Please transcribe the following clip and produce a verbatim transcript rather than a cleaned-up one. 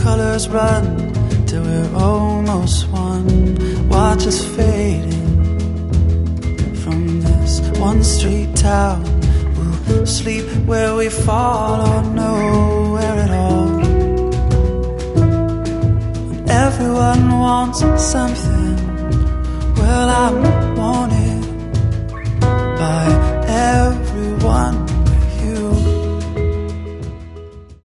colors run till we're almost one. Watch us fading from this one street town. We'll sleep where we fall or nowhere at all. When everyone wants something, well, I'm